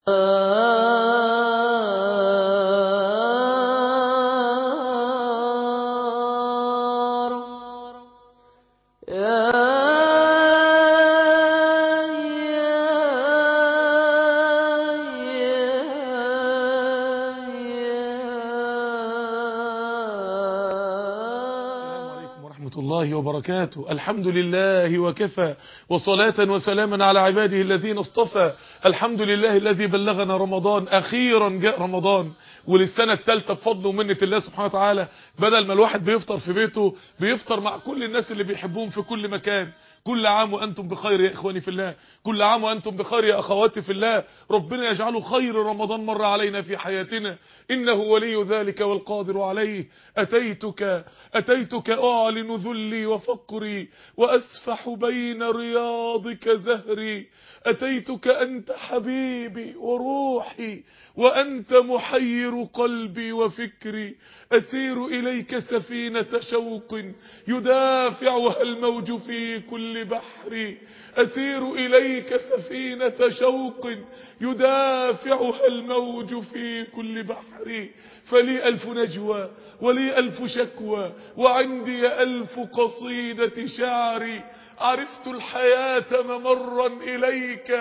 الله وبركاته. الحمد لله وكفى، وصلاة وسلاما على عباده الذين اصطفى. الحمد لله الذي بلغنا رمضان، أخيرا جاء رمضان وللسنة الثالثة بفضل ومنة الله سبحانه وتعالى. بدل ما الواحد بيفطر في بيته بيفطر مع كل الناس اللي بيحبوهم في كل مكان. كل عام وأنتم بخير يا إخواني في الله، كل عام وأنتم بخير يا أخواتي في الله. ربنا يجعله خير رمضان مر علينا في حياتنا، إنه ولي ذلك والقادر عليه. أتيتك أعلن ذلي وفقري وأسفح بين رياضك زهري. أتيتك أنت حبيبي وروحي، وأنت محير قلبي وفكري. أسير إليك سفينة شوق يدافعها الموج في كل بحر. أسير إليك سفينة شوق يدافعها الموج في كل بحر. فلي ألف نجوى ولي ألف شكوى وعندي ألف قصيدة شعري. عرفت الحياة ممرا إليك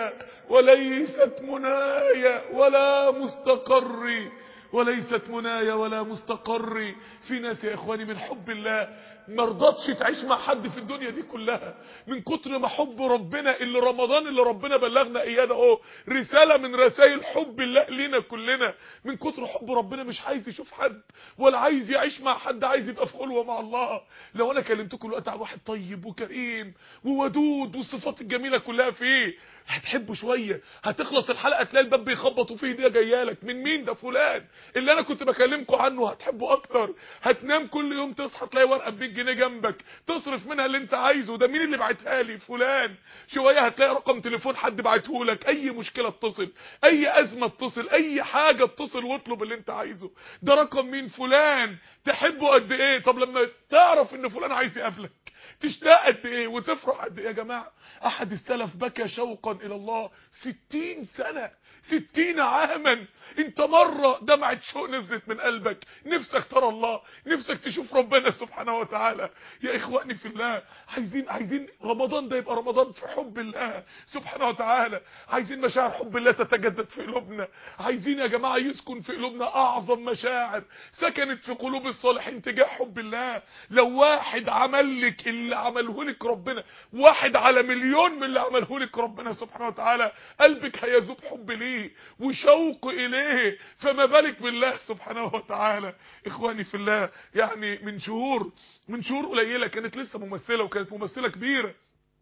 وليست منايا ولا مستقري، وليست منايا ولا مستقري. في ناس يا إخواني من حب الله مرضتش تعيش مع حد في الدنيا دي كلها، من كتر ما حب ربنا. اللي رمضان اللي ربنا بلغنا اياه ده اهو رسالة من رسائل حب الله لينا كلنا. من كتر حب ربنا مش عايز يشوف حد ولا عايز يعيش مع حد، عايز يبقى في خلوة مع الله. لو انا كلمتكم دلوقتي عن واحد طيب وكريم وودود والصفات الجميلة كلها فيه، هتحبه شوية، هتخلص الحلقة تلاقي الباب بيخبط وفيه هدية جايالك من مين؟ ده فلان اللي انا كنت بكلمكم عنه. هتحبه اكتر. هتنام كل يوم تصحى تلاقي ورقة ب100 جنيه جنبك تصرف منها اللي انت عايزه. ده مين اللي بعتها لي؟ فلان. شوية هتلاقي رقم تليفون حد بعته لك، اي مشكلة اتصل، اي ازمة اتصل، اي حاجة اتصل واطلب اللي انت عايزه. ده رقم مين؟ فلان. تحبه قد ايه؟ طب لما تعرف ان فلان عايز يقابلك تشتاق قد ايه وتفرح قد ايه يا جماعه؟ احد السلف بكى شوقا الى الله 60 سنه، 60 عاما. انت مره دمعه شوق نزلت من قلبك، نفسك ترى الله، نفسك تشوف ربنا سبحانه وتعالى. يا اخواني في الله، عايزين رمضان ده يبقى رمضان في حب الله سبحانه وتعالى. عايزين مشاعر حب الله تتجدد في قلوبنا. عايزين يا جماعه يسكن في قلوبنا اعظم مشاعر سكنت في قلوب الصالحين تجاه حب الله. لو واحد عمل لك اللي عمله لك ربنا، واحد على مليون من اللي عمله لك ربنا سبحانه وتعالى، قلبك هيذوب حب ليه وشوق اليه، فما بالك بالله سبحانه وتعالى. اخواني في الله، يعني من شهور قليله كانت لسه ممثله، وكانت ممثله كبيره،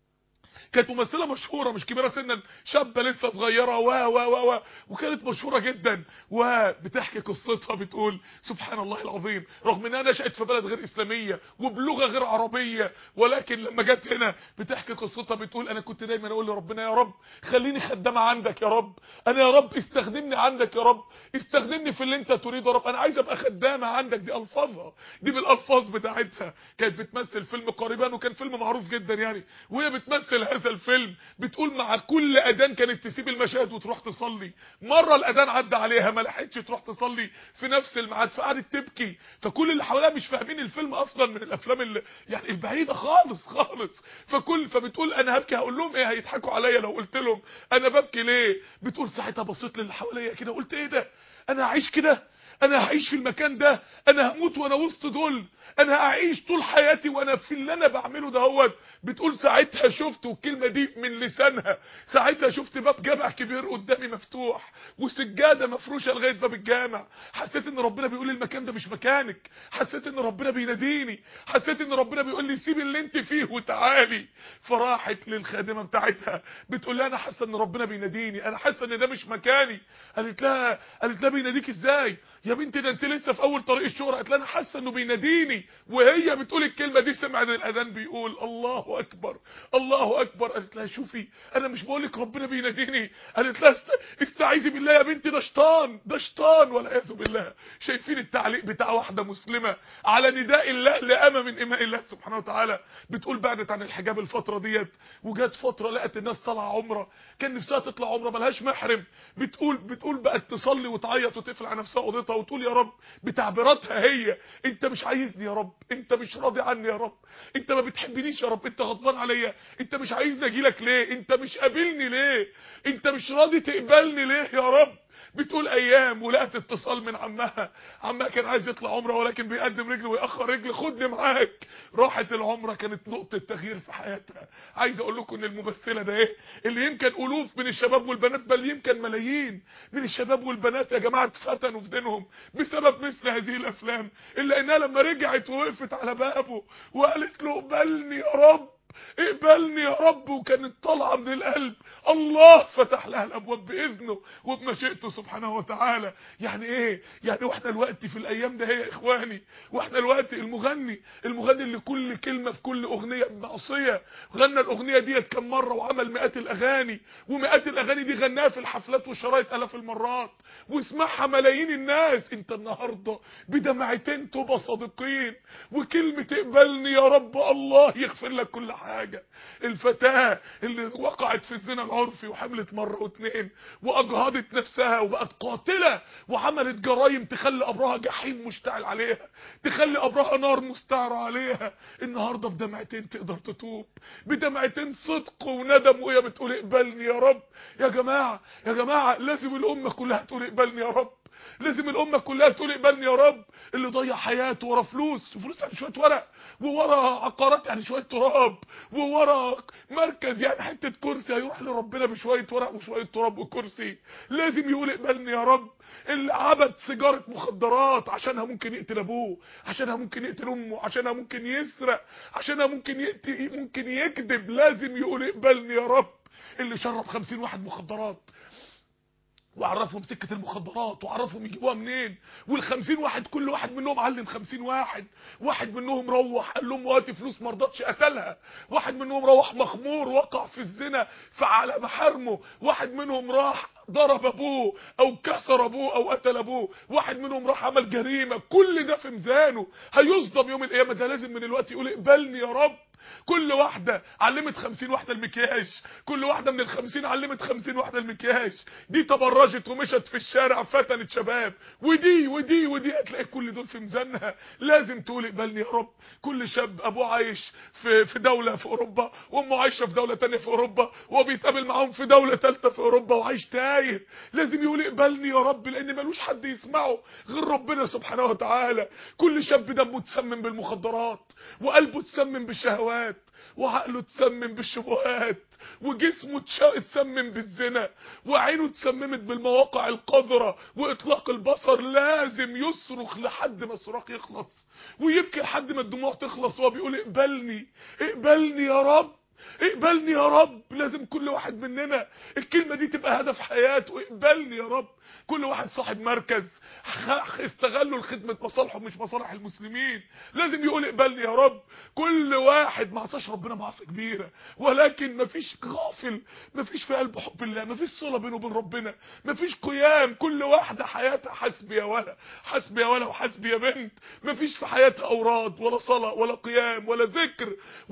كانت ممثله مشهوره مش كبيره سنا، شابه لسه صغيره وكانت مشهوره جدا. وبتحكي قصتها بتقول سبحان الله العظيم، رغم انها نشأت في بلد غير اسلاميه وبلغه غير عربيه، ولكن لما جت هنا بتحكي قصتها بتقول انا كنت دايما اقول لربنا يا رب خليني خدامه عندك يا رب، انا يا رب استخدمني عندك يا رب، استخدمني في اللي انت تريده يا رب، انا عايز ابقى خدامه عندك. دي الفاظها، دي بالالفاظ بتاعتها. كانت بتمثل فيلم قريبا وكان فيلم معروف جدا يعني، وهي بتمثل هذا الفيلم بتقول مع كل اذان كانت تسيب المشاهد وتروح تصلي. مره الاذان عدى عليها ما لحقتش تروح تصلي في نفس الميعاد فقعدت تبكي، فكل اللي حواليها مش فاهمين الفيلم اصلا، من الافلام اللي يعني البعيده خالص. فبتقول انا هبكي، هقول لهم ايه؟ هيضحكوا عليا لو قلت لهم انا ببكي ليه. بتقول ساعتها بصيت للي حواليا كده قلت ايه ده؟ انا هعيش كده؟ انا هعيش في المكان ده؟ انا هموت وانا وسط دول؟ انا هعيش طول حياتي وانا في اللي انا بعمله دهوت؟ بتقول ساعتها شفت، والكلمه دي من لسانها، ساعتها شفت باب جامع كبير قدامي مفتوح وسجاده مفروشه لغايه باب الجامع. حسيت ان ربنا بيقول المكان ده مش مكانك، حسيت ان ربنا بيناديني، حسيت ان ربنا بيقول لي سيب اللي انت فيه وتعالي. فراحت للخادمه بتاعتها بتقول لها انا حاسه ان ربنا بيناديني، انا حاسه ان ده مش مكاني. قالت لها بيناديك ازاي يا بنتي؟ ده انت لسه في اول طريق الشهره. قالت لها انا حاسه انه بيناديني. وهي بتقول الكلمه دي سمعت الاذان بيقول الله اكبر الله اكبر. اكبر. قالت لها شوفي انا مش بقولك ربنا بيناديني. قالت لها استعيذي بالله يا بنتي، ده شيطان، ده شيطان والعياذ بالله. شايفين التعليق بتاع واحده مسلمه على نداء الله لامه من اماء الله سبحانه وتعالى، بتقول بعدت عن الحجاب الفتره ديت، وجات فتره لقت الناس طالعه عمره، كان نفسها تطلع عمره ملهاش محرم، بتقول بقت تصلي وتعيط وتقفل على نفسها اوضتها وتقول يا رب بتعبيراتها هي، انت مش عايزني يا رب، انت مش راضي عني يا رب، انت ما بتحبنيش يا رب، انت غضبان عليا، انت مش عايزني اجيلك ليه، انت مش قابلني ليه، انت مش راضي تقبلني ليه يا رب. بتقول ايام ولقت اتصال من عمها كان عايز يطلع عمره ولكن بيقدم رجله ويأخر رجل، خدني معاك. راحت العمره، كانت نقطه تغيير في حياتها. عايز اقول لكم ان الممثله ده ايه اللي يمكن الوف من الشباب والبنات، بل يمكن ملايين من الشباب والبنات يا جماعه اتفتنوا في دينهم بسبب مثل هذه الافلام، الا انها لما رجعت ووقفت على بابه وقالت له اقبلني يا رب، اقبلني يا رب، وكانت طالعه من القلب، الله فتح لها الابواب باذنه وبمشيئته سبحانه وتعالى. يعني ايه؟ يعني واحنا الوقت في الايام ده يا اخواني، واحنا الوقت المغني اللي كل كلمه في كل اغنيه بمعصيه، غنى الاغنيه ديت كم مره وعمل مئات الاغاني، ومئات الاغاني دي غناها في الحفلات والشرايط الاف المرات واسمعها ملايين الناس. انت النهارده بدمعتين تبقى صادقين وكلمه اقبلني يا رب، الله يغفر لك كل حاجه. الفتاه اللي وقعت في الزنا العرفي وحملت مره واثنين واجهضت نفسها وبقت قاتله وعملت جرايم تخلي قبرها جحيم مشتعل عليها، تخلي قبرها نار مستعره عليها، النهارده بدمعتين تقدر تتوب، بدمعتين صدق وندم وهي بتقول اقبلني يا رب. يا جماعه لازم الامه كلها تقول اقبلني يا رب، لازم الامه كلها تقول اقبلني يا رب. اللي ضيع حياته ورا فلوس يعني شويه ورق، وورا عقارات يعني شويه تراب، وورا مركز يعني حته كرسي، هيروح لربنا بشويه ورق وشويه تراب وكرسي، لازم يقول اقبلني يا رب. اللي عبد سيجاره مخدرات عشانها ممكن يقتل ابوه، عشانها ممكن يقتل امه، عشانها ممكن يسرق، عشانها ممكن يكذب، لازم يقول اقبلني يا رب. اللي شرب 50 واحد مخدرات وعرفهم سكه المخدرات وعرفهم يجيبوها منين، وال50 واحد كل واحد منهم علم 50 واحد منهم روح قال لهم وقت فلوس ما رضتش قتلها، واحد منهم روح مخمور وقع في الزنا فعلى محارمه، واحد منهم راح ضرب ابوه او كسر ابوه او قتل ابوه، واحد منهم راح عمل جريمه، كل ده في ميزانه هيصدم يوم القيامه. ده لازم من الوقت يقول اقبلني يا رب. كل واحدة علمت 50 واحدة المكياج، كل واحدة من ال50 علمت 50 واحدة المكياج، دي تبرجت ومشت في الشارع فتنت شباب، ودي هتلاقي كل دول في ميزانها. لازم تقول اقبلني يا رب. كل شاب ابوه عايش في دولة في اوروبا وامه عايشة في دولة تانية في اوروبا وهو بيتقابل معاهم في دولة ثالثة في اوروبا وعايش تايه، لازم يقول اقبلني يا رب، لان ملوش حد يسمعه غير ربنا سبحانه وتعالى. كل شاب دمه تسمم بالمخدرات وقلبه تسمم بالشهوات وعقله تسمم بالشبهات وجسمه تسمم بالزنا وعينه تسممت بالمواقع القذرة واطلاق البصر، لازم يصرخ لحد ما الصراخ يخلص ويبكي لحد ما الدموع تخلص وهو بيقول اقبلني يا رب، اقبلني يا رب. لازم كل واحد مننا الكلمة دي تبقى هدف حياته، اقبلني يا رب. كل واحد صاحب مركز استغلوا لخدمة مصالحه مش مصالح المسلمين لازم يقول اقبلني يا رب. كل واحد ما عصاش ربنا معصية كبيرة ولكن مفيش غافل، مفيش في قلبه حب الله، مفيش صلة بينه وبين ربنا، مفيش قيام. كل واحدة حياتها حسبي يا ولا حسبي يا ولا وحسبي يا بنت، مفيش في حياتها اوراد ولا صلاة ولا قيام ولا ذكر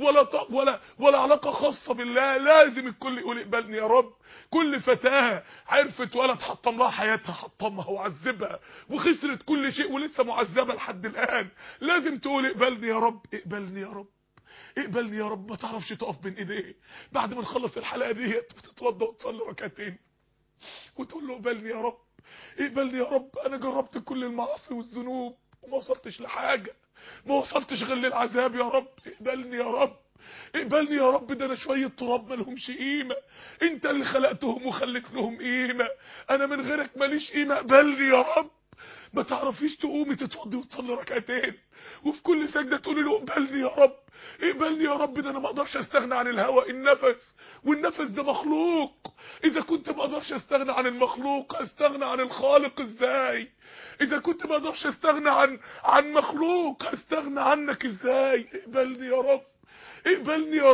ولا علاقة خاصة بالله. لازم الكل يقول اقبلني يا رب. كل فتاة عرفت ولد حطم لها حياتها حطمها وعذبها وخسرت كل شيء ولسه معذبة لحد الآن، لازم تقول اقبلني يا رب، اقبلني يا رب، اقبلني يا رب. ما تعرفش تقف بين ايديه بعد ما نخلص الحلقة ديت بتتوضى وتصلي ركعتين وتقول له اقبلني يا رب، اقبلني يا رب. انا جربت كل المعاصي والذنوب وما وصلتش لحاجة، ما وصلتش غير للعذاب يا رب، اقبلني يا رب، اقبلني يا رب. ده انا شويه تراب مالهمش قيمه، انت اللي خلقتهم وخليت لهم قيمه، انا من غيرك ماليش قيمه، اقبلني يا رب. ما تعرفيش تقومي تتوضي وتصلي ركعتين وفي كل سجده تقولي له اقبلني يا رب، اقبلني يا رب. ده انا ما اقدرش استغنى عن الهواء، النفس، والنفس ده مخلوق. اذا كنت ما اقدرش استغنى عن المخلوق استغنى عن الخالق ازاي؟ اذا كنت ما اقدرش استغنى عن مخلوق استغنى عنك ازاي؟ اقبلني يا رب، اقبلني يا رب.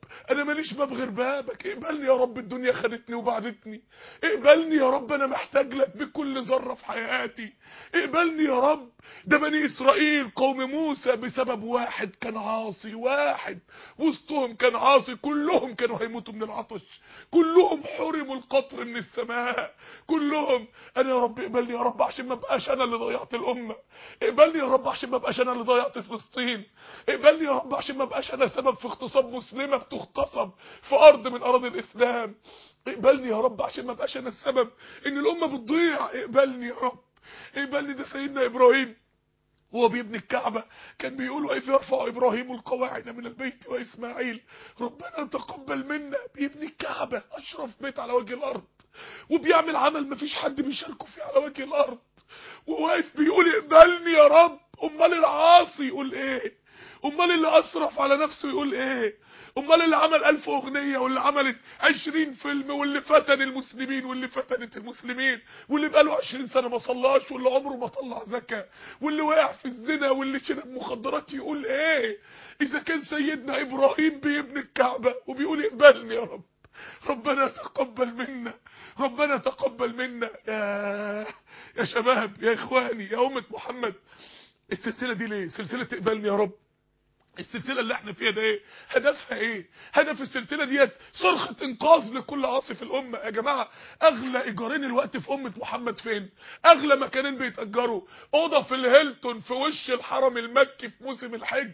انا ماليش باب غير بابك، اقبلني يا رب، الدنيا خدتني وبعدتني، اقبلني يا رب، انا محتاج لك بكل ذره في حياتي، اقبلني يا رب. ده بني اسرائيل قوم موسى بسبب واحد كان عاصي، واحد وسطهم كان عاصي، كلهم كانوا هيموتوا من العطش، كلهم حرموا القطر من السماء، كلهم. انا يا رب اقبلني يا رب عشان ما بقاش انا اللي ضيعت الامه، اقبلني يا رب عشان ما بقاش انا اللي ضيعت فلسطين، اقبلني يا رب عشان ما بقاش انا سبب في اغتصاب مسلمه بتغتصب في ارض من اراضي الاسلام، اقبلني يا رب عشان ما بقاش انا السبب ان الامه بتضيع، اقبلني يا رب، اقبلني. ده سيدنا ابراهيم وهو بيبني الكعبة كان بيقول وإذ يرفع إبراهيم القواعد من البيت وإسماعيل ربنا تقبل منا، بيبني الكعبة أشرف بيت على وجه الأرض، وبيعمل عمل مفيش حد بيشاركه فيه على وجه الأرض، وواقف بيقول اقبلني يا رب. أمال العاصي يقول إيه؟ أمال اللي أسرف على نفسه يقول إيه؟ امال اللي عمل 1000 اغنية واللي عملت 20 فيلم واللي فتن المسلمين واللي فتنت المسلمين واللي بقاله 20 سنة ما صلاش واللي عمره ما طلع زكاة واللي وقع في الزنا واللي شرب مخدرات يقول ايه؟ اذا كان سيدنا ابراهيم بيبني الكعبة وبيقول اقبلني يا رب، ربنا تقبل منا، ربنا تقبل منا. يا شباب، يا اخواني، يا امة محمد، السلسلة دي ليه؟ سلسلة تقبلني يا رب. السلسله اللي احنا فيها ده ايه؟ هدفها ايه؟ هدف السلسله ديت صرخه انقاذ لكل عاصي في الامه. يا جماعه، اغلى ايجارين الوقت في امه محمد فين؟ اغلى مكانين بيتاجروا اوضه في الهيلتون في وش الحرم المكي في موسم الحج،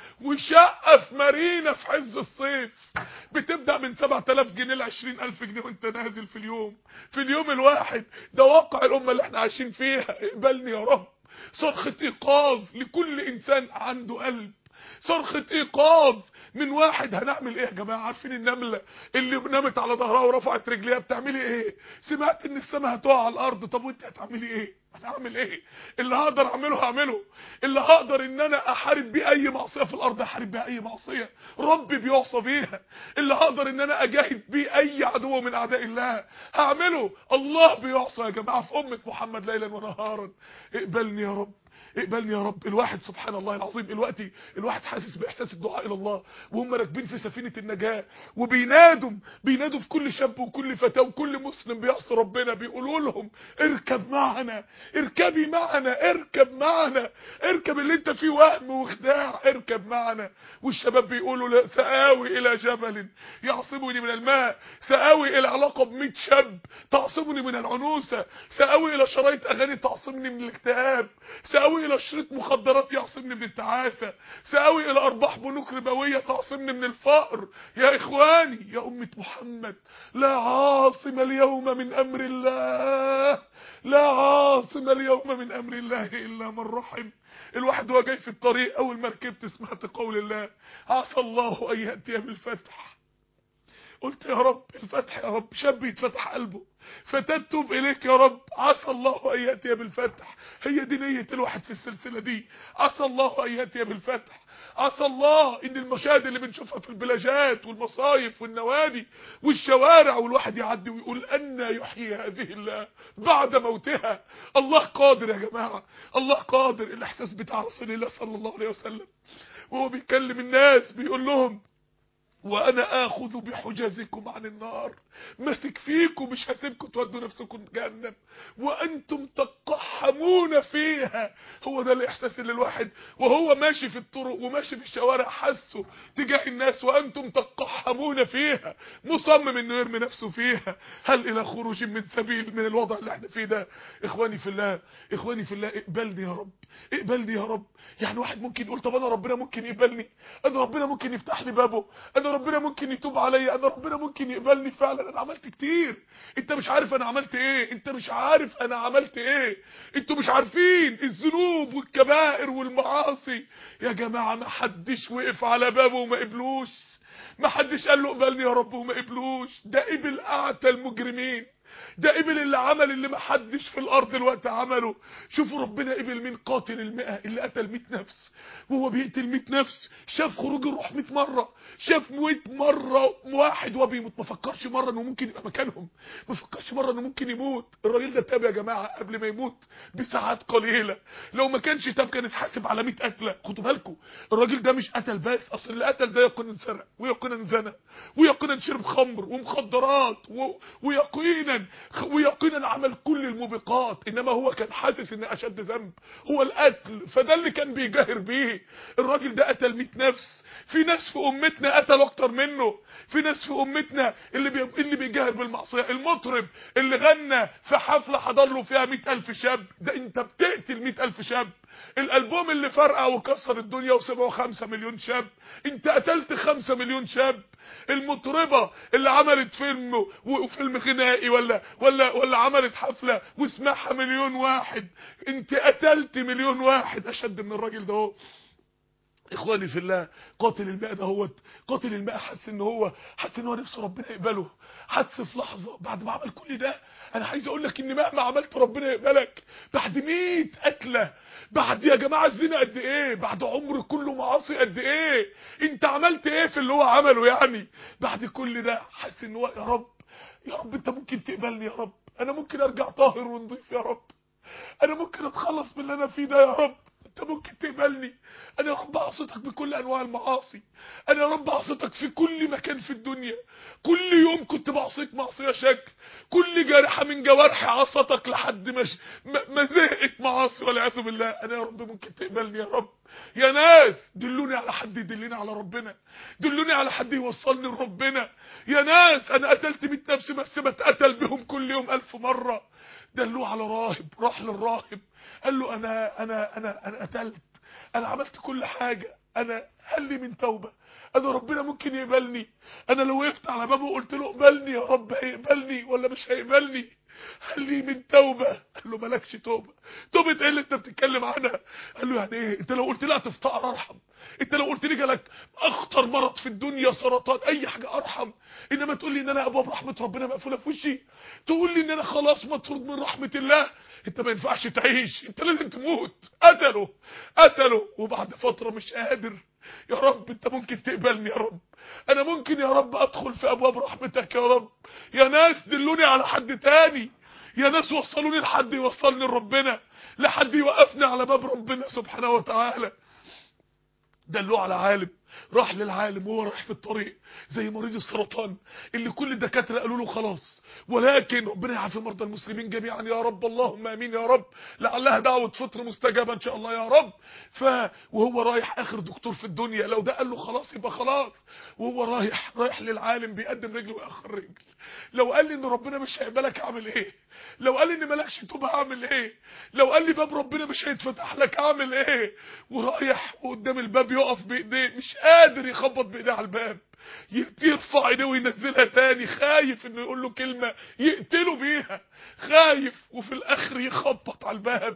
وشقه في مارينا في عز الصيف بتبدا من 7000 جنيه ل 20000 جنيه وانت نازل في اليوم الواحد. ده واقع الامه اللي احنا عايشين فيها. اقبلني يا رب. صرخه ايقاظ لكل انسان عنده قلب، صرخة ايقاظ من واحد. هنعمل ايه يا جماعه؟ عارفين النمله اللي نامت على ظهرها ورفعت رجليها بتعملي ايه؟ سمعت ان السماء هتقع على الارض، طب وانت هتعملي ايه؟ انا هعمل ايه؟ اللي هقدر اعمله هعمله، اللي هقدر ان انا احارب بيه اي معصيه في الارض احارب بيه اي معصيه ربي بيعصى بيها، اللي هقدر ان انا اجاهد بيه اي عدو من اعداء الله هعمله. الله بيعصى يا جماعه في امه محمد ليلا ونهارا. اقبلني يا رب، اقبلني يا رب. الواحد سبحان الله العظيم دلوقتي الواحد حاسس باحساس الدعاء الى الله وهم راكبين في سفينه النجاه وبينادوا في كل شاب وكل فتاه وكل مسلم بيعصي ربنا، بيقولوا لهم اركب معنا، اركبي معنا، اركب معنا، اركب اللي انت فيه وهم وخداع، اركب معنا. والشباب بيقولوا لا، سآوي الى جبل يعصمني من الماء، سآوي الى علاقه ب100 شاب تعصمني من العنوسه، سآوي الى شرايط اغاني تعصمني من الاكتئاب، سآوي الى شريط مخدرات يعصمني من التعاسه، سآوي الى ارباح بنوك ربويه تعصمني من الفقر. يا اخواني، يا امه محمد، لا عاصم اليوم من امر الله، لا عاصم اليوم من امر الله الا من رحم. الواحد وهو جاي في الطريق اول ما ركبت سمعت قول الله عسى الله ان ياتي بالفتح، قلت يا رب الفتح يا رب، شاب يتفتح قلبه، فتتوب اليك يا رب، عسى الله ان ياتي بالفتح. هي دي نيه الواحد في السلسله دي، عسى الله ان ياتي بالفتح، عسى الله ان المشاهد اللي بنشوفها في البلاجات والمصايف والنوادي والشوارع والواحد يعدي ويقول ان يحيي هذه الله بعد موتها. الله قادر يا جماعه، الله قادر. الاحساس بتاع رسول الله صلى الله عليه وسلم وهو بيكلم الناس بيقول لهم وانا اخذ بحجزكم عن النار، ماسك فيكم مش هسيبكم تودوا نفسكم جهنم وانتم تقحمون فيها. هو ده الاحساس اللي الواحد وهو ماشي في الطرق وماشي في الشوارع حسه تجاه الناس، وانتم تقحمون فيها، مصمم انه يرمي نفسه فيها. هل الى خروج من سبيل من الوضع اللي احنا فيه ده؟ اخواني في الله، اخواني في الله، اقبلني يا رب، اقبلني يا رب. يعني واحد ممكن يقول طب انا ربنا ممكن يقبلني، انا ربنا ممكن يفتح لي بابه، انا ربنا ممكن يتوب عليا، انا ربنا ممكن يقبلني. فعلا انا عملت كتير، انت مش عارف انا عملت ايه، انت مش عارف انا عملت ايه، انتوا مش عارفين الذنوب والكبائر والمعاصي. يا جماعه ما حدش وقف على بابه وما قبلوش، ما حدش قال له اقبلني يا رب وما قبلوش، ده قبل اعتى المجرمين، ده قبل اللي عمل اللي محدش في الارض دلوقتي عمله. شوفوا ربنا قبل من قاتل المئة اللي قتل 100 نفس، وهو بيقتل 100 نفس شاف خروج الروح 100 مرة، شاف 100 مرة واحد وهو بيموت، ما فكرش مرة انه ممكن يبقى مكانهم، ما فكرش مرة انه ممكن يموت. الراجل ده تاب يا جماعة قبل ما يموت بساعات قليلة، لو ما كانش تاب كان اتحاسب على 100 قتلة. خدوا بالكم الراجل ده مش قتل بس، اصل اللي قتل ده يقينا سرق ويقينا زنى ويقينا شرب خمر ومخدرات ويقينا عمل كل الموبقات، انما هو كان حاسس ان اشد ذنب هو القتل، فده اللي كان بيجاهر بيه. الراجل ده قتل 100 نفس. في ناس في امتنا قتلوا اكتر منه، في ناس في امتنا اللي بيجاهر بالمعصيه. المطرب اللي غنى في حفله حضر له فيها 100,000 شاب، ده انت بتقتل 100,000 شاب. الالبوم اللي فرقع وكسر الدنيا وسبعه 5 مليون شاب، انت قتلت 5 مليون شاب. المطربه اللي عملت فيلم وفيلم غنائي ولا عملت حفله وسمعها مليون واحد، انت قتلت مليون واحد اشد من الراجل ده هو. اخواني في الله، قاتل الماء ده هو قاتل الماء حس ان هو نفسه ربنا يقبله، حس في لحظه بعد ما عمل كل ده. انا عايز اقول لك ان مهما عملت ربنا يقبلك بعد 100 قتله، بعد يا جماعه الزنا قد ايه، بعد عمر كله معاصي قد ايه، انت عملت ايه في اللي هو عمله يعني؟ بعد كل ده حس ان هو يا رب انت ممكن تقبلني، يا رب انا ممكن ارجع طاهر ونضيف، يا رب انا ممكن اتخلص من اللي انا فيه ده، يا رب انت ممكن تقبلني. انا يا رب اعصيتك بكل انواع المعاصي، انا يا رب اعصيتك في كل مكان في الدنيا، كل يوم كنت بعصيك معصيه شكل، كل جارحه من جوارحي عصتك لحد ما زهقت معاصي والعياذ بالله. انا يا رب ممكن تقبلني يا رب. يا ناس دلوني على حد يدلني على ربنا، دلوني على حد يوصلني لربنا. يا ناس انا قتلت 100 نفس بس بتقتل بهم كل يوم 1000 مره. دلوه على راهب، راح للراهب قال له انا قتلت، انا عملت كل حاجه، انا هل لي من توبه؟ انا ربنا ممكن يقبلني؟ انا لو وقفت على بابه وقلت له اقبلني يا رب هيقبلني ولا مش هيقبلني؟ هل لي من توبه؟ قال له مالكش توبه. توبه ايه اللي انت بتتكلم عنها؟ قال له يعني ايه؟ انت لو قلت لي هتفتقر ارحم، انت لو قلت لي جالك اخطر مرض في الدنيا سرطان اي حاجه ارحم، انما تقول لي ان انا ابواب رحمه ربنا مقفوله في وشي، تقول لي ان انا خلاص مطرود من رحمه الله، انت ما ينفعش تعيش، انت لازم تموت. قتله وبعد فتره مش قادر. يا رب انت ممكن تقبلني يا رب، انا ممكن يا رب ادخل في ابواب رحمتك يا رب. يا ناس دلوني على حد تاني، يا ناس وصلوني لحد يوصلني لربنا، لحد يوقفني على باب ربنا سبحانه وتعالى. دلوه على عالم، راح للعالم وهو رايح في الطريق زي مريض السرطان اللي كل الدكاتره قالوا له خلاص، ولكن ربنا يعافي مرضى المسلمين جميعا يا رب، اللهم امين يا رب، لعلها دعوه فطر مستجابه ان شاء الله يا رب. وهو رايح اخر دكتور في الدنيا، لو ده قال له خلاص يبقى خلاص. وهو رايح للعالم بيقدم رجل واخر رجل، لو قال لي ان ربنا مش هيقبلك اعمل ايه؟ لو قال لي ان مالكش توبه هعمل ايه؟ لو قال لي باب ربنا مش هيتفتح لك اعمل ايه؟ ورايح وقدام الباب يقف بايديه مش قادر يخبط بايديه على الباب، يرفع ايديه وينزلها تاني، خايف انه يقول له كلمه يقتله بيها، خايف. وفي الاخر يخبط على الباب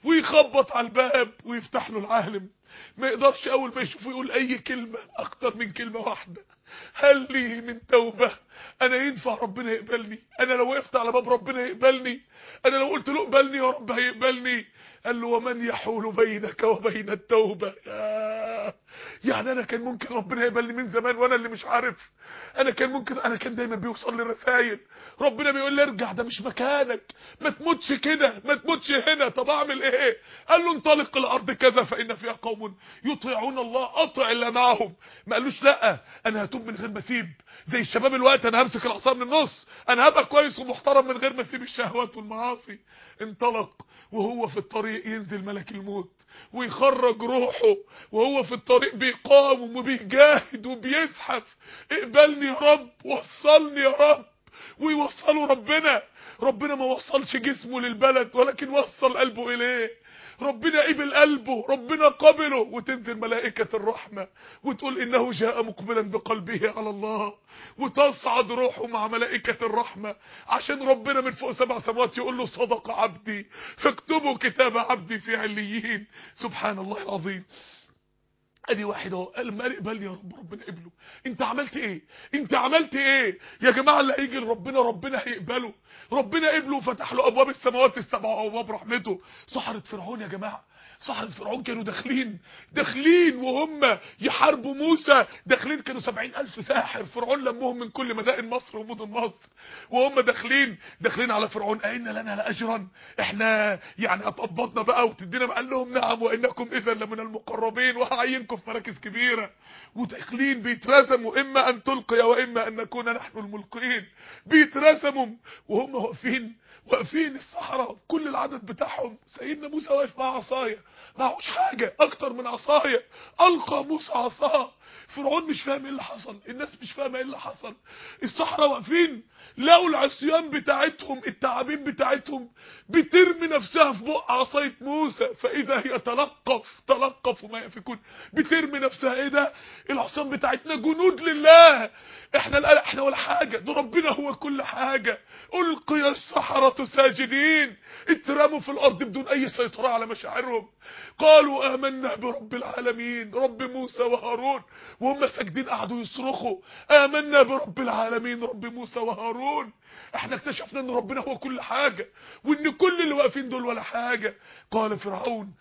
ويفتح له العالم، ما يقدرش اول ما يشوفه يقول اي كلمه اكتر من كلمه واحده، هل لي من توبه؟ انا ينفع ربنا يقبلني؟ انا لو وقفت على باب ربنا يقبلني؟ انا لو قلت له اقبلني يا رب هيقبلني؟ قال له ومن يحول بينك وبين التوبه؟ يعني انا كان ممكن ربنا يقبلني من زمان وانا اللي مش عارف. انا كان دايما بيوصل لي رسائل ربنا بيقول لي ارجع، ده مش مكانك، ما تموتش كده، ما تموتش هنا. طب اعمل ايه؟ قال له انطلق الارض كذا فان فيها قوم يطيعون الله اطع الله معهم. ما قالوش لا انا هتوب من غير ما اسيب زي الشباب الوقت، انا همسك العصا من النص، انا هبقى كويس ومحترم من غير ما اسيب الشهوات والمعاصي. انطلق وهو في الطريق ينزل ملك الموت ويخرج روحه، وهو في الطريق بيقاوم وبيجاهد وبيزحف، اقبلني يا رب، وصلني يا رب. ويوصله ربنا ما وصلش جسمه للبلد ولكن وصل قلبه اليه. ربنا قبل قلبه، ربنا قبله، وتنزل ملائكة الرحمة وتقول انه جاء مقبلا بقلبه على الله، وتصعد روحه مع ملائكة الرحمة عشان ربنا من فوق 7 سماوات يقول له صدق عبدي فاكتبوا كتاب عبدي في عليين. سبحان الله العظيم. ادي واحد اهو قال ما اقبل يا رب، ربنا قبله. انت عملت ايه؟ انت عملت ايه يا جماعه؟ اللي هيجي لربنا ربنا هيقبله. ربنا قبله وفتح له ابواب السماوات السبع وابواب رحمته. سحرة فرعون يا جماعه، سحرة فرعون كانوا داخلين وهم يحاربوا موسى، داخلين كانوا 70,000 ساحر. فرعون لمهم من كل مدائن مصر ومدن مصر، وهم داخلين على فرعون. أئن لنا لأجرا؟ احنا يعني هتقبضنا بقى وتدينا؟ قال لهم نعم وإنكم إذا لمن المقربين، وهعينكم في مراكز كبيرة. وداخلين بيترسموا إما أن تلقي وإما أن نكون نحن الملقين. بيترسموا وهم واقفين الصحراء كل العدد بتاعهم. سيدنا موسى واقف مع عصايه، معهوش حاجه اكتر من عصايه. القى موسى عصاه. فرعون مش فاهم ايه اللي حصل، الناس مش فاهمه ايه اللي حصل. الصحراء واقفين، لقوا العصيان بتاعتهم، التعابين بتاعتهم بترمي نفسها في بق عصايه موسى، فاذا هي تلقف ما يفكون. بترمي نفسها. ايه ده؟ العصيان بتاعتنا جنود لله، احنا ولا حاجه، ده ربنا هو كل حاجه. القي السحرة ساجدين، اترموا في الارض بدون اي سيطرة على مشاعرهم. قالوا آمنا برب العالمين، رب موسى وهارون. وهم ساجدين قعدوا يصرخوا آمنا برب العالمين رب موسى وهارون. احنا اكتشفنا ان ربنا هو كل حاجة، وان كل اللي واقفين دول ولا حاجة. قال فرعون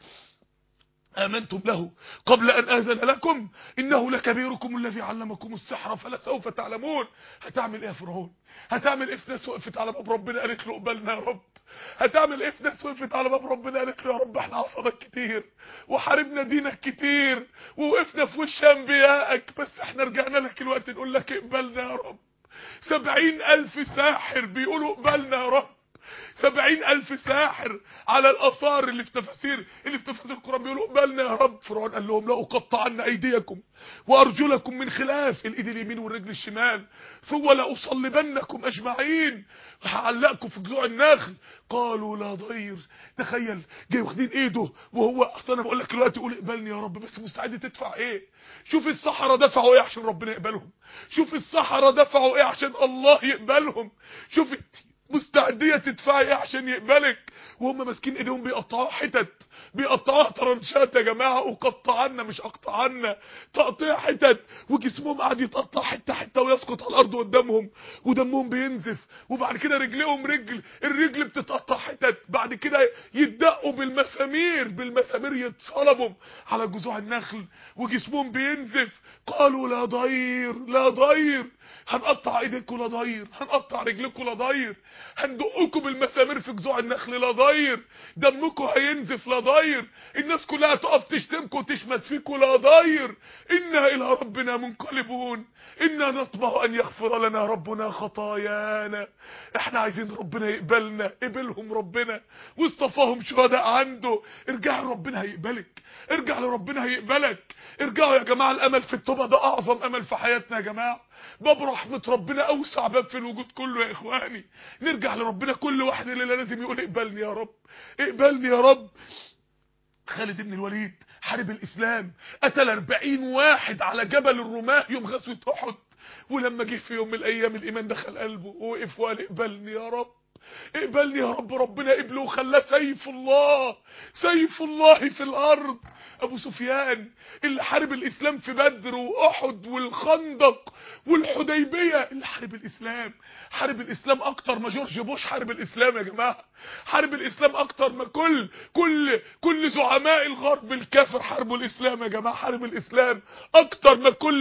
آمنتم له قبل أن آذن لكم إنه لكبيركم الذي علمكم السحر فلسوف تعلمون. هتعمل إيه يا فرعون؟ هتعمل إيه في ناس وقفت على باب ربنا قالت له اقبلنا يا رب؟ هتعمل إيه في ناس وقفت على باب ربنا قالت له يا رب احنا عصبك كتير وحاربنا دينك كتير ووقفنا في وش أنبيائك، بس احنا رجعنا لك الوقت نقول لك اقبلنا يا رب. 70,000 ساحر بيقولوا اقبلنا يا رب. 70,000 ساحر على الآثار اللي في تفاسير القرآن بيقولوا اقبلنا يا رب. فرعون قال لهم لا أقطعن أيديكم وأرجلكم من خلاف، الإيد اليمين والرجل الشمال، ثم لا أصلبنكم أجمعين، هعلقكم في جذوع النخل. قالوا لا ضير. تخيل جاي واخدين ايده وهو اصلا انا بقول لك دلوقتي قول اقبلني يا رب، بس مستعد تدفع ايه؟ شوف السحرة دفعوا ايه عشان ربنا يقبلهم، شوف السحرة دفعوا ايه عشان الله يقبلهم، شوف مستعدية تدفعي ايه عشان يقبلك. وهم ماسكين ايديهم بيقطعوها حتت، بيقطعوها طرنشات يا جماعه، وقطعنا مش اقطعنا، تقطيع حتت، وجسمهم قاعد يتقطع حته حته ويسقط على الارض قدامهم ودمهم بينزف. وبعد كده رجلهم الرجل بتتقطع حتت، بعد كده يدقوا بالمسامير يتصلبوا على جذوع النخل وجسمهم بينزف. قالوا لا ضير، هنقطع ايديكم لا ضير، هنقطع رجلكم لا ضير، هندقكم بالمسامير في جذوع النخل لا ضير، دمكم هينزف لا ضير، الناس كلها تقف تشتمكم وتشمت فيكم لا ضير، إنا إلى ربنا منقلبون، إنا نطمع أن يغفر لنا ربنا خطايانا. احنا عايزين ربنا يقبلنا، قبلهم ربنا واصطفاهم شهداء عنده. ارجع لربنا هيقبلك، ارجع لربنا هيقبلك. ارجعوا يا جماعة، الأمل في التوبة ده أعظم أمل في حياتنا يا جماعة. باب رحمة ربنا أوسع باب في الوجود كله يا إخواني. نرجع لربنا، كل واحد اللي لازم يقول اقبلني يا رب، اقبلني يا رب. خالد بن الوليد حارب الإسلام، قتل 40 واحد على جبل الرماة يوم غزوة أحد، ولما جه في يوم من الأيام الإيمان دخل قلبه ووقف وقال اقبلني يا رب، اقبلني يا رب. ربنا قبله وخلاه سيف الله في الارض. ابو سفيان اللي حارب الاسلام في بدر واحد والخندق والحديبيه، اللي حارب الاسلام اكتر ما جورج بوش حارب الاسلام يا جماعه، حارب الاسلام اكتر ما كل زعماء الغرب الكافر حاربوا الاسلام يا جماعه، حارب الاسلام اكتر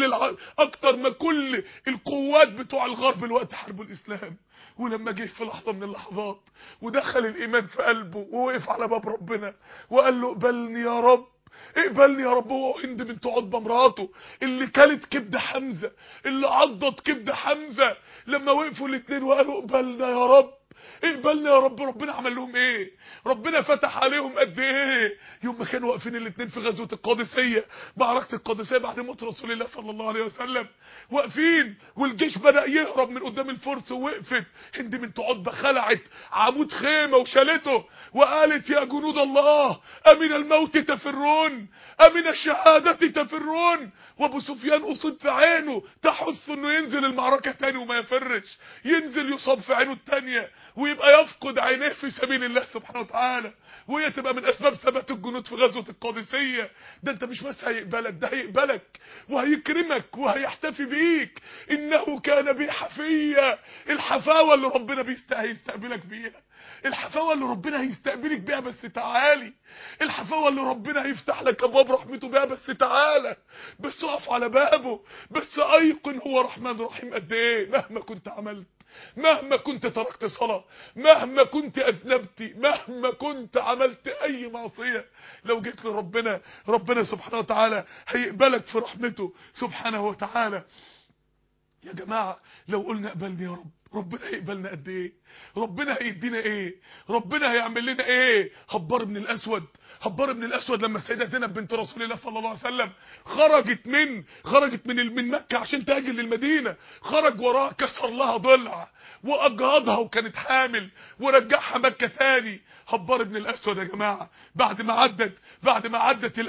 ما كل القوات بتوع الغرب الوقت حاربوا الاسلام. ولما جه في لحظة من اللحظات ودخل الإيمان في قلبه ووقف على باب ربنا وقال له اقبلني يا رب، اقبلني يا رب. هو هند بنت عتبة مراته اللي كلت كبد حمزة، اللي عضت كبد حمزة، لما وقفوا الاثنين وقالوا اقبلنا يا رب، اقبلنا يا رب، ربنا عمل لهم ايه؟ ربنا فتح عليهم قد ايه؟ يوم ما كانوا واقفين الاثنين في غزوه القادسيه، معركه القادسيه بعد موت رسول الله صلى الله عليه وسلم، واقفين والجيش بدا يهرب من قدام الفرس، ووقفت هند بنت عتبه خلعت عمود خيمه وشالته وقالت يا جنود الله امن الموت تفرون، امن الشهاده تفرون. وابو سفيان اصيب في عينه، تحث انه ينزل المعركه تاني وما يفرش، ينزل يصاب في عينه الثانيه، ويبقى يفقد عينيه في سبيل الله سبحانه وتعالى، وهي تبقى من اسباب ثبات الجنود في غزوة القادسية. ده انت مش بس هيقبلك، ده هيقبلك وهيكرمك وهيحتفي بيك. انه كان بي حفيا. الحفاوة اللي ربنا هيستقبلك بيها، الحفاوة اللي ربنا هيستقبلك بيها بس تعالي، الحفاوة اللي ربنا هيفتح لك ابواب رحمته بيها بس تعالى، بس اقف على بابه، بس ايقن هو رحمن رحيم قد ايه. مهما كنت عملت، مهما كنت تركت صلاة، مهما كنت اذنبت، مهما كنت عملت اي معصية، لو جيت لربنا، ربنا سبحانه وتعالى هيقبلك في رحمته سبحانه وتعالى. يا جماعة لو قلنا اقبلني يا رب، ربنا هيقبلنا قد ايه، ربنا هيدينا ايه، ربنا هيعمل لنا ايه. هبار بن الاسود لما السيده زينب بنت رسول الله صلى الله عليه وسلم خرجت من مكه عشان تهاجر للمدينه، خرج وراها كسر لها ضلع واجهضها وكانت حامل ورجعها مكه ثاني. هبار بن الاسود يا جماعه بعد ما عدت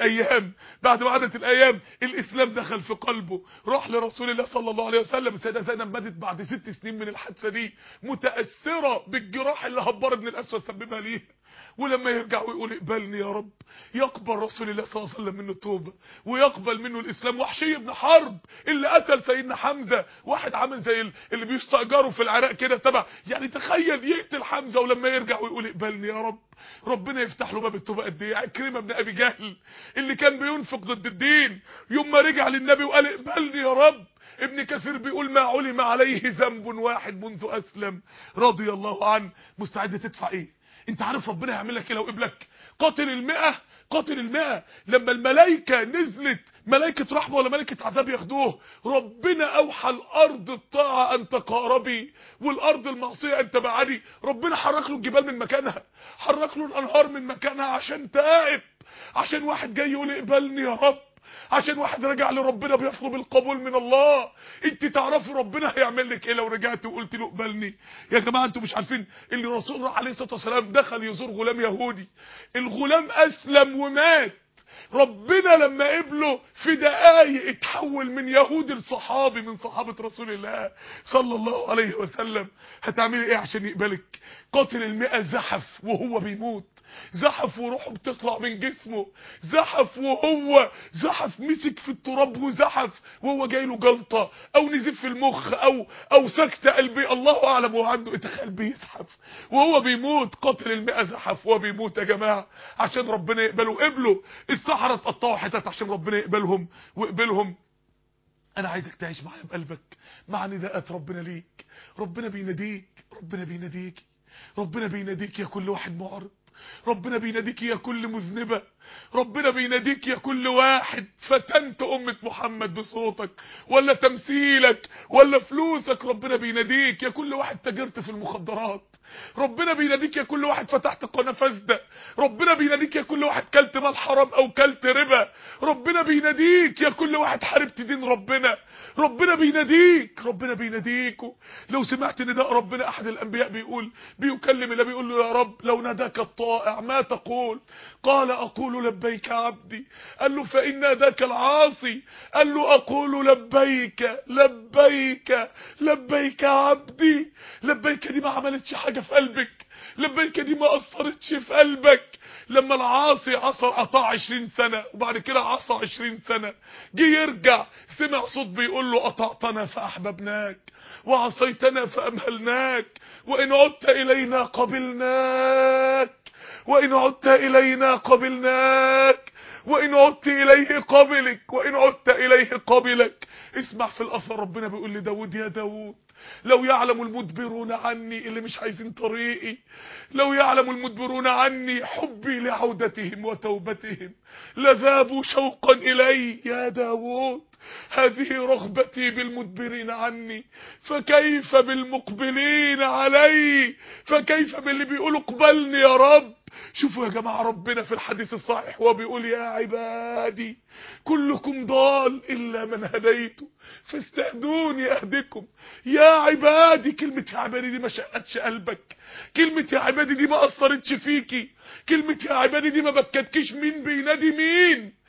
الايام الاسلام دخل في قلبه، راح لرسول الله صلى الله عليه وسلم. السيده زينب ماتت بعد 6 سنين من الحادثه دي، متاثره بالجراح اللي هبار بن الاسود سببها ليه. ولما يرجع ويقول اقبلني يا رب، يقبل رسول الله صلى الله عليه وسلم منه التوبه ويقبل منه الاسلام. وحشي بن حرب اللي قتل سيدنا حمزه، واحد عامل زي اللي بيستاجروا في العراق كده تبع، يعني تخيل يقتل حمزه ولما يرجع ويقول اقبلني يا رب، ربنا يفتح له باب التوبه قد ايه. عكرمه بن ابي جهل اللي كان بينفق ضد الدين، يوم ما رجع للنبي وقال اقبلني يا رب، ابن كثير بيقول ما علم عليه ذنب واحد منذ اسلم رضي الله عنه. مستعد تدفع ايه؟ انت عارف ربنا هيعمل لك ايه لو قبلك؟ قاتل المئة لما الملائكه نزلت، ملائكه رحمه ولا ملائكه عذاب ياخدوه، ربنا اوحى الارض الطاعه ان تقاربي والارض المعصيه ان تبعدي. ربنا حرك له الجبال من مكانها، حرك له الانهار من مكانها عشان تائب، عشان واحد جاي يقول اقبلني يا رب، عشان واحد رجع لربنا بيطلب القبول من الله. انت تعرفي ربنا هيعمل لك ايه لو رجعت وقلت له اقبلني؟ يا جماعه انتوا مش عارفين اللي الرسول الله عليه الصلاه والسلام دخل يزور غلام يهودي، الغلام اسلم ومات، ربنا لما قبله في دقايق اتحول من يهودي لصحابي من صحابه رسول الله صلى الله عليه وسلم. هتعملي ايه عشان يقبلك؟ قاتل المئة زحف وهو بيموت، زحف وروحه بتطلع من جسمه، زحف مسك في التراب وزحف وهو جاي له جلطه او نزيف في المخ او سكته قلبي الله اعلم هو عنده ايه، تخيل بيزحف وهو بيموت. قاتل المئة زحف وهو بيموت يا جماعه عشان ربنا يقبله. قبله السحره اتقطعوا حتت عشان ربنا يقبلهم ويقبلهم. انا عايزك تعيش معايا بقلبك مع نداءات ربنا ليك. ربنا بيناديك، ربنا بيناديك يا كل واحد معرض، ربنا بيناديك يا كل مذنبة، ربنا بيناديك يا كل واحد فتنت أمة محمد بصوتك ولا تمثيلك ولا فلوسك. ربنا بيناديك يا كل واحد تاجرت في المخدرات، ربنا بيناديك يا كل واحد فتحت قناة فاسدة، ربنا بيناديك يا كل واحد كلت مال حرام او كلت ربا، ربنا بيناديك يا كل واحد حاربت دين ربنا، ربنا بيناديك. لو سمعت نداء ربنا، احد الانبياء بيكلم الله بيقول له يا رب لو ناداك الطائع ما تقول؟ قال اقول لبيك عبدي. قال له فإن ناداك العاصي؟ قال له اقول لبيك عبدي. لبيك دي ما عملتش حاجة في قلبك، لبيك دي ما اثرتش في قلبك. لما العاصي قطع 20 سنة وبعد كده عصى 20 سنة، جه يرجع سمع صوت بيقول له قطعتنا فاحببناك وعصيتنا فامهلناك وان عدت الينا قبلناك وان عدت اليه قبلك. اسمع في الاثر ربنا بيقول لداود يا داود لو يعلم المدبرون عني، اللي مش عايزين طريقي، لو يعلم المدبرون عني حبي لعودتهم وتوبتهم لذابوا شوقا إلي. يا داود هذه رغبتي بالمدبرين عني، فكيف بالمقبلين علي، فكيف باللي بيقولوا اقبلني يا رب. شوفوا يا جماعة ربنا في الحديث الصحيح هو بيقول يا عبادي كلكم ضال إلا من هديته فاستهدوني أهدكم. يا عبادي، كلمة يا عبادي دي ما شقتش قلبك، كلمة يا عبادي دي ما أثرتش فيكي، كلمة يا عبادي دي ما بكتكيش مين بينادي مين.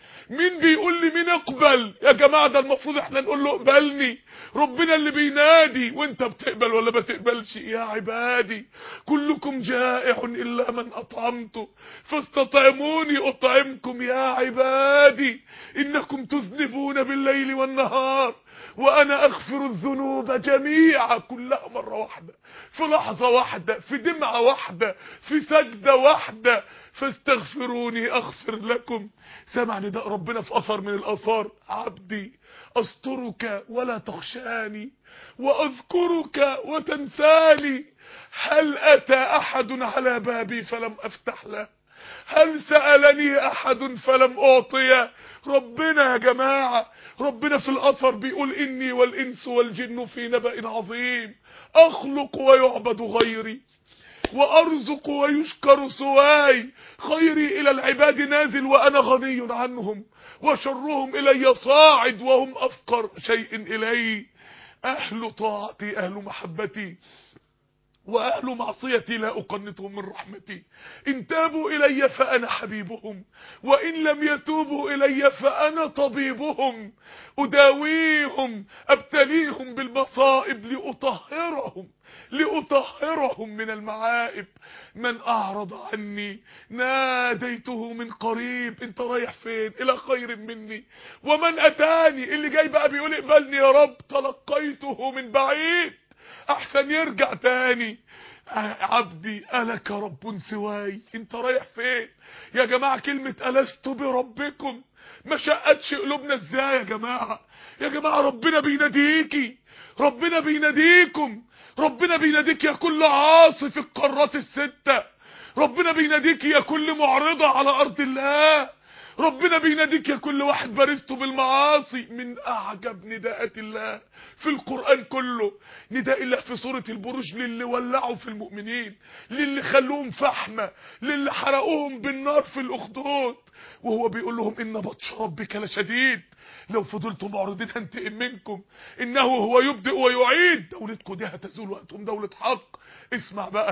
مين بيقول لي مين اقبل يا جماعه؟ ده المفروض احنا نقول له اقبلني. ربنا اللي بينادي، وانت بتقبل ولا ما تقبلش؟ يا عبادي كلكم جائع الا من اطعمته فاستطعموني اطعمكم. يا عبادي انكم تذنبون بالليل والنهار وانا اغفر الذنوب جميعا، كلها مرة واحدة، في لحظة واحدة، في دمعة واحدة، في سجدة واحدة. فاستغفروني اغفر لكم. سمع نداء ربنا في اثر من الاثار: عبدي استرك ولا تخشاني واذكرك وتنساني. هل اتى احد على بابي فلم افتح له؟ هل سألني احد فلم اعطيه؟ ربنا يا جماعة، ربنا في الاثر بيقول: اني والانس والجن في نبأ عظيم، اخلق ويعبد غيري وارزق ويشكر سواي، خيري الى العباد نازل وانا غني عنهم، وشرهم الي صاعد وهم افقر شيء الي. اهل طاعتي اهل محبتي واهل معصيتي لا اقنطهم من رحمتي. ان تابوا الي فانا حبيبهم، وان لم يتوبوا الي فانا طبيبهم. اداويهم ابتليهم بالمصائب لأطهرهم من المعائب. من اعرض عني ناديته من قريب. انت رايح فين؟ الى خير مني. ومن اتاني، اللي جاي بقى بيقول اقبلني يا رب، تلقيته من بعيد احسن يرجع تاني. عبدي ألك رب سواي. انت رايح فين يا جماعة؟ كلمة ألست بربكم ما شقتش قلوبنا ازاي يا جماعة؟ يا جماعة ربنا بيناديكي، ربنا بيناديكم، ربنا بيناديك يا كل عاصي في القارات الستة، ربنا بيناديك يا كل معرضة على أرض الله، ربنا بيناديك يا كل واحد بارزته بالمعاصي. من اعجب نداءات الله في القرآن كله نداء الله في سورة البروج للي ولعوا في المؤمنين، للي خلوهم فحمة، للي حرقوهم بالنار في الاخدود، وهو بيقول لهم: ان بطش ربك لشديد، لو فضلتم معرضين هنتقم منكم، انه هو يبدئ ويعيد. دولتكم دي هتزول وانتم دولة حق. اسمع بقى،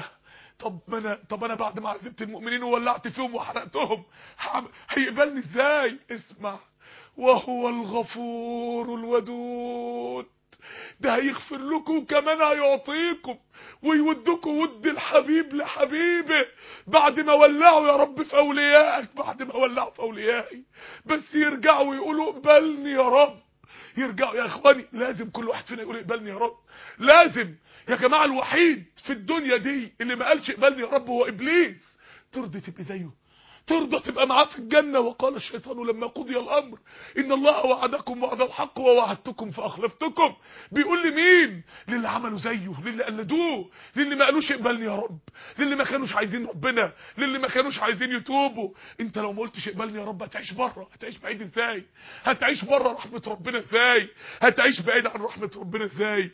طب انا بعد ما عذبت المؤمنين وولعت فيهم وحرقتهم هيقبلني ازاي؟ اسمع: وهو الغفور الودود، ده هيغفر لكم كمان هيعطيكم ويودكم ود الحبيب لحبيبه. بعد ما ولعوا يا رب في اوليائك، بعد ما ولعوا في اوليائي، بس يرجعوا ويقولوا اقبلني يا رب. يرجعوا يا اخواني، لازم كل واحد فينا يقول اقبلني يا رب. لازم يا جماعه. الوحيد في الدنيا دي اللي ما قالش اقبلني يا رب هو ابليس. ترضي تبقى زيه؟ ترضى تبقى معاه في الجنة؟ وقال الشيطان لما قضي الامر ان الله وعدكم وعد الحق ووعدتكم فاخلفتكم. بيقول لمين؟ للي عملوا زيه، للي قلدوه، للي ما قالوش اقبلني يا رب، للي ما كانوش عايزين ربنا، للي ما كانوش عايزين يتوبوا. انت لو ما قلتش اقبلني يا رب هتعيش بره. هتعيش بعيد ازاي؟ هتعيش بره رحمة ربنا ازاي؟ هتعيش بعيد عن رحمة ربنا ازاي؟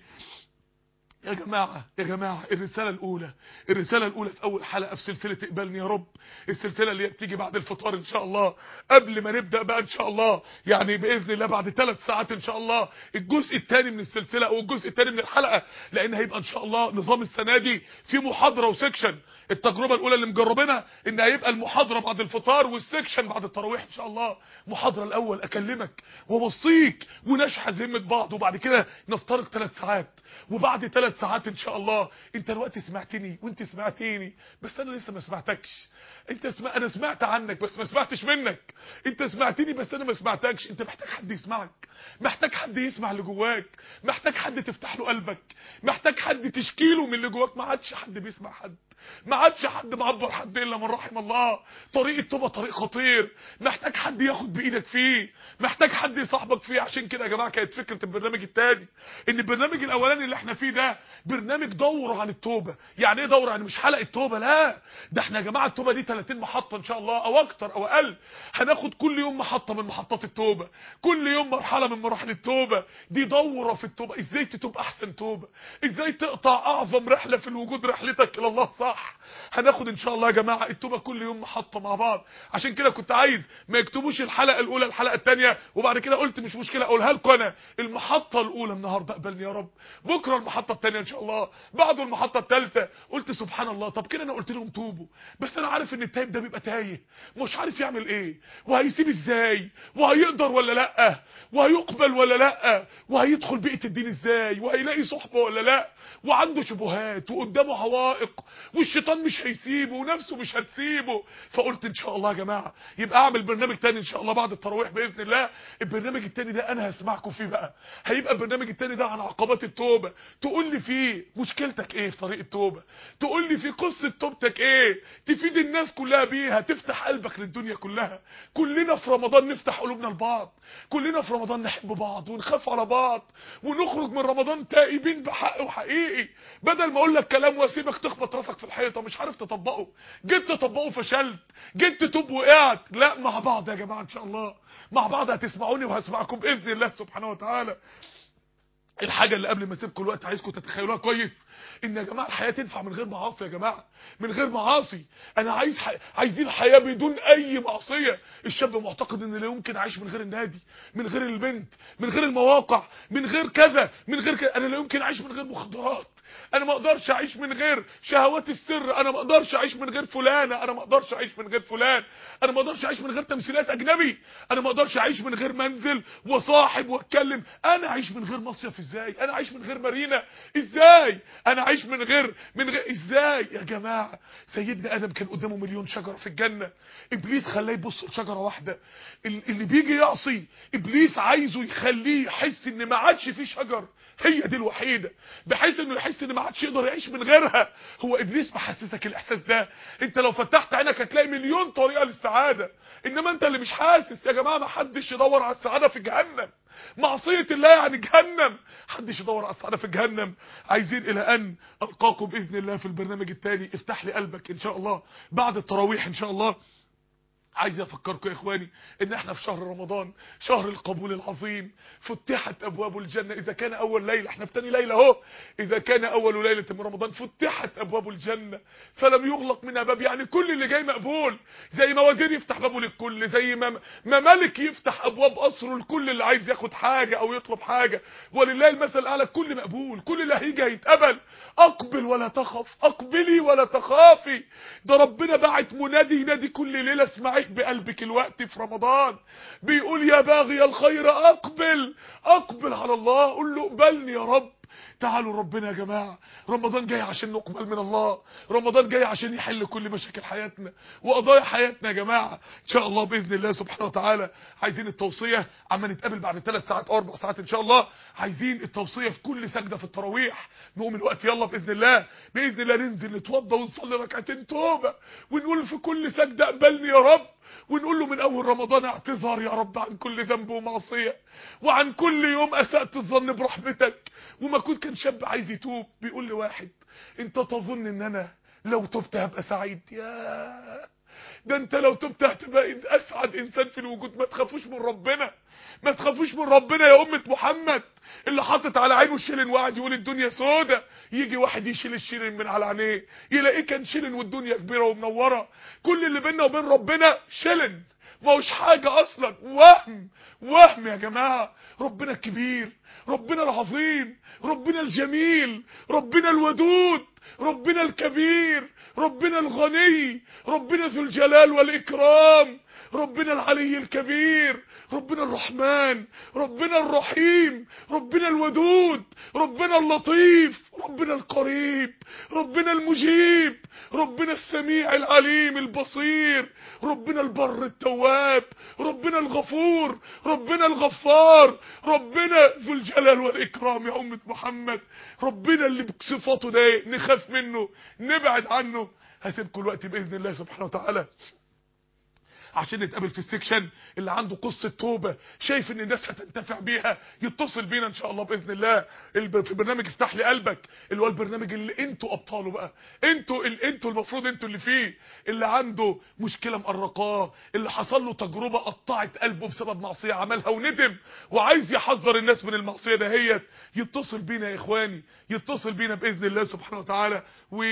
يا جماعة الرسالة الأولى في أول حلقة في سلسلة اقبلني يا رب، السلسلة اللي بتيجي بعد الفطار إن شاء الله، قبل ما نبدأ بقى إن شاء الله، يعني بإذن الله بعد 3 ساعات إن شاء الله الجزء الثاني من السلسلة أو الجزء الثاني من الحلقة، لأن هيبقى إن شاء الله نظام السنة دي في محاضرة وسكشن. التجربة الأولى اللي مجربينها إن هيبقى المحاضرة بعد الفطار والسكشن بعد التراويح إن شاء الله. محاضرة الأول أكلمك ووصيك ونشحذ همة بعض، وبعد كده نفترق 3 ساعات، وبعد 3 ساعات ان شاء الله انت الوقت سمعتني وانت سمعتيني بس انا لسه ما سمعتكش. انا سمعت عنك بس ما سمعتش منك. انت سمعتني بس انا ما سمعتكش. انت محتاج حد يسمعك، محتاج حد يسمع اللي جواك، محتاج حد تفتح له قلبك، محتاج حد تشكيله من اللي جواك. ما عادش حد بيسمع حد، ما عادش حد معبر حد الا من رحم الله. طريق التوبه طريق خطير، محتاج حد ياخد بايدك فيه، محتاج حد يصاحبك فيه. عشان كده يا جماعه كانت فكره البرنامج الثاني ان البرنامج الاولاني اللي احنا فيه ده برنامج دوره عن التوبه. يعني ايه دوره؟ يعني مش حلقه توبه، لا، ده احنا يا جماعه التوبه دي 30 محطه ان شاء الله او اكتر او اقل. هناخد كل يوم محطه من محطات التوبه، كل يوم مرحله من مراحل التوبه. دي دوره في التوبه، ازاي تتوب احسن توبه، ازاي تقطع اعظم رحله في الوجود، رحلتك الى الله صعب، صح. هناخد ان شاء الله يا جماعه التوبه كل يوم محطه مع بعض. عشان كده كنت عايز ما يكتبوش الحلقه الاولى الحلقه الثانيه وبعد كده قلت مش مشكله اقولها لكم انا. المحطه الاولى النهارده اقبلني يا رب، بكره المحطه الثانيه ان شاء الله، بعده المحطه الثالثه. قلت سبحان الله، طب كده انا قلت لهم توبوا، بس انا عارف ان التايب ده بيبقى تايه مش عارف يعمل ايه وهيسيب ازاي وهيقدر ولا لا وهيقبل ولا لا وهيدخل بيئه الدين ازاي وهيلاقي صحبه ولا لا، وعنده شبهات وقدامه عوائق والشيطان مش هيسيبه ونفسه مش هتسيبه. فقلت ان شاء الله يا جماعه يبقى اعمل برنامج تاني ان شاء الله بعد التراويح باذن الله. البرنامج التاني ده انا هسمعكم فيه بقى، هيبقى البرنامج التاني ده عن عقبات التوبه. تقول لي فيه مشكلتك ايه في طريق التوبه، تقول لي في قصه توبتك ايه تفيد الناس كلها بيها، تفتح قلبك للدنيا كلها. كلنا في رمضان نفتح قلوبنا لبعض، كلنا في رمضان نحب بعض ونخاف على بعض ونخرج من رمضان تائبين بحق وحقيقي، بدل ما اقول لك كلام واسيبك تخبط راسك في الحيطه مش عارف تطبقه، جيت تطبقه فشلت، جيت تتوب وقعت. لا، مع بعض يا جماعه ان شاء الله، مع بعض هتسمعوني وهسمعكم باذن الله سبحانه وتعالى. الحاجه اللي قبل ما اسيبكم الوقت عايزكم تتخيلوها كويس، ان يا جماعه الحياه تنفع من غير معاصي. يا جماعه من غير معاصي، انا عايزين حياه بدون اي معصيه. الشاب معتقد ان لا يمكن اعيش من غير النادي، من غير البنت، من غير المواقع، من غير كذا، من غير كذا. انا لا يمكن اعيش من غير مخدرات، انا ما اقدرش اعيش من غير شهوات السر، انا ما اقدرش اعيش من غير فلانه، انا ما اقدرش اعيش من غير فلان، انا ما اقدرش اعيش من غير تمثيلات اجنبي، انا ما اقدرش اعيش من غير منزل وصاحب واتكلم. انا اعيش من غير مصيف ازاي؟ انا اعيش من غير مارينا ازاي؟ انا اعيش من غير ازاي يا جماعه؟ سيدنا ادم كان قدامه مليون شجره في الجنه، ابليس خلاه يبص لشجره واحده. اللي بيجي يعصي ابليس عايزه يخليه يحس ان ما عادش فيه شجر هي دي الوحيده، بحيث انه يحس ان ما عادش يقدر يعيش من غيرها. هو ابليس محسسك الاحساس ده؟ انت لو فتحت عينك هتلاقي مليون طريقه للسعاده، انما انت اللي مش حاسس. يا جماعه ما حدش يدور على السعاده في جهنم، معصيه الله يعني جهنم، محدش يدور على السعاده في جهنم. عايزين الى ان القاكم باذن الله في البرنامج الثاني. افتح لي قلبك ان شاء الله بعد التراويح ان شاء الله. عايز افكركم يا اخواني ان احنا في شهر رمضان، شهر القبول العظيم. فتحت ابواب الجنه، اذا كان اول ليله، احنا في ثاني ليله اهو، اذا كان اول ليله من رمضان فتحت ابواب الجنه فلم يغلق منها باب. يعني كل اللي جاي مقبول، زي ما وزير يفتح بابه للكل، زي ما ملك يفتح ابواب قصره لكل اللي عايز ياخد حاجه او يطلب حاجه، ولله المثل الاعلى. كل مقبول، كل اللي هيجي هيتقبل. اقبل ولا تخف، اقبلي ولا تخافي. ده ربنا بعت منادي ينادي كل ليله اسمعي بقلبك الوقت في رمضان، بيقول يا باغي الخير اقبل، اقبل على الله، قول له اقبلني يا رب. تعالوا ربنا يا جماعه، رمضان جاي عشان نقبل من الله، رمضان جاي عشان يحل كل مشاكل حياتنا وقضايا حياتنا يا جماعه ان شاء الله باذن الله سبحانه وتعالى. عايزين التوصيه، عما نتقابل بعد 3 ساعات او 4 ساعات ان شاء الله. عايزين التوصيه في كل سجده في التراويح، نقوم الوقت يلا باذن الله، باذن الله ننزل نتوضى ونصلي ركعتين توبه ونقول في كل سجده اقبلني يا رب، ونقول له من اول رمضان اعتذار يا رب عن كل ذنب ومعصيه، وعن كل يوم اسأت الظن برحمتك. وما كنت كان شاب عايز يتوب بيقول لي واحد انت تظن ان انا لو تبت هبقى سعيد؟ يا ده انت لو تبت هتبقى اسعد انسان في الوجود. ما تخافوش من ربنا، ما تخافوش من ربنا يا امه محمد. اللي حاطط على عينه الشيلن وقعد يقول الدنيا سودة، يجي واحد يشيل الشيلن من على عينيه يلاقيه كان شيلن والدنيا كبيره ومنوره. كل اللي بيننا وبين ربنا شيلن، ما هوش حاجه اصلا، وهم يا جماعه. ربنا الكبير، ربنا العظيم، ربنا الجميل، ربنا الودود، ربنا الكبير، ربنا الغني، ربنا ذو الجلال والاكرام، ربنا العلي الكبير، ربنا الرحمن، ربنا الرحيم، ربنا الودود، ربنا اللطيف، ربنا القريب، ربنا المجيب، ربنا السميع العليم البصير، ربنا البر التواب، ربنا الغفور، ربنا الغفار، ربنا ذو الجلال والاكرام يا امه محمد. ربنا اللي بصفاته ده نخاف منه نبعد عنه. هسيبكم الوقت باذن الله سبحانه وتعالى عشان نتقابل في السكشن. اللي عنده قصه توبه شايف ان الناس هتنتفع بيها يتصل بينا ان شاء الله باذن الله في برنامج افتح لي قلبك، اللي هو البرنامج اللي انتوا ابطاله بقى. انتوا المفروض انتوا اللي فيه. اللي عنده مشكله مقرقاه، اللي حصل له تجربه قطعت قلبه بسبب معصيه عملها وندم وعايز يحذر الناس من المعصيه دهيت، يتصل بينا يا اخواني، يتصل بينا باذن الله سبحانه وتعالى،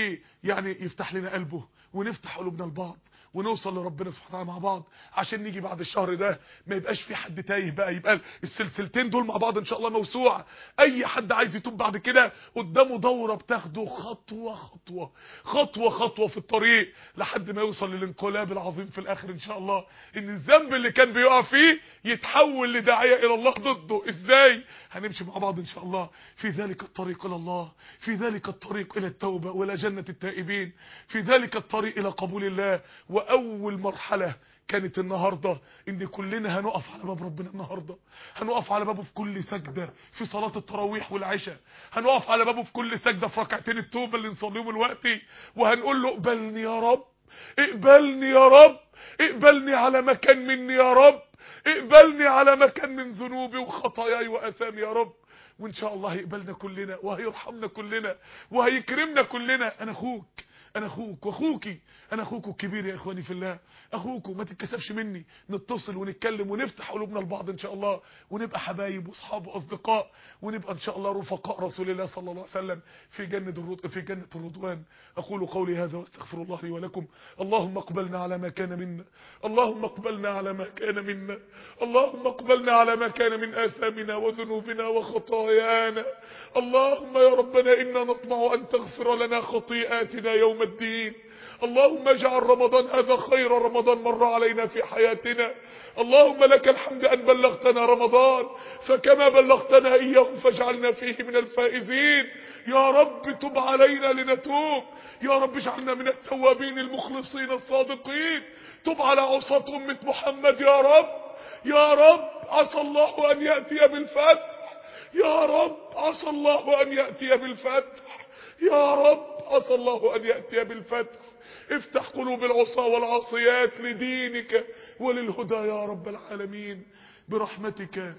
ويعني يفتح لنا قلبه ونفتح قلوبنا لبعض ونوصل لربنا سبحانه وتعالى مع بعض، عشان نيجي بعد الشهر ده ما يبقاش في حد تايه بقى. يبقى السلسلتين دول مع بعض ان شاء الله موسوعه. اي حد عايز يتوب بعد كده قدامه دوره بتاخده خطوه خطوه خطوه خطوه في الطريق لحد ما يوصل للانقلاب العظيم في الاخر ان شاء الله، ان الذنب اللي كان بيقع فيه يتحول لداعيه الى الله ضده. ازاي؟ هنمشي مع بعض ان شاء الله في ذلك الطريق الى الله، في ذلك الطريق الى التوبه والى جنه التائبين، في ذلك الطريق الى قبول الله. واول مرحله كانت النهارده ان كلنا هنقف على باب ربنا النهارده، هنقف على بابه في كل سجده في صلاه التراويح والعشاء، هنقف على بابه في كل سجده في ركعتين التوبه اللي نصليهم دلوقتي، وهنقول له اقبلني يا رب، اقبلني يا رب، اقبلني على مكان مني يا رب، اقبلني على مكان من ذنوبي وخطاياي واثامي يا رب. وان شاء الله هيقبلنا كلنا وهيرحمنا كلنا وهيكرمنا كلنا. انا اخوك، انا اخوك واخوكي، انا اخوك الكبير يا اخواني في الله، اخوكم ما تتكسفش مني. نتصل ونتكلم ونفتح قلوبنا لبعض ان شاء الله، ونبقى حبايب واصحاب واصدقاء، ونبقى ان شاء الله رفقاء رسول الله صلى الله عليه وسلم في جنة الرضوان. اقول قولي هذا واستغفر الله لي ولكم. اللهم اقبلنا على ما كان منا، اللهم اقبلنا على ما كان منا، اللهم اقبلنا على ما كان من آثامنا وذنوبنا وخطايانا. اللهم يا ربنا إنا نطمع أن تغفر لنا خطيئاتنا يوم الدين. اللهم اجعل رمضان هذا خير رمضان مر علينا في حياتنا. اللهم لك الحمد أن بلغتنا رمضان، فكما بلغتنا إياه فاجعلنا فيه من الفائزين. يا رب تب علينا لنتوب، يا رب اجعلنا من التوابين المخلصين الصادقين. تب على عصاة أمة محمد يا رب، يا رب. عسى الله أن يأتي بالفتح، يا رب عسى الله أن يأتي بالفتح، يا رب عسى الله أن يأتي بالفتح. افتح قلوب العصاة والعاصيات لدينك وللهدى يا رب العالمين برحمتك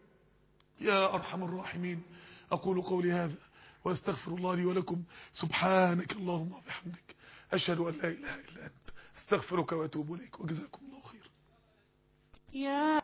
يا أرحم الراحمين. أقول قولي هذا واستغفر الله لي ولكم. سبحانك اللهم وبحمدك، أشهد أن لا إله إلا أنت، استغفرك وأتوب إليك، وجزاكم الله خيرا.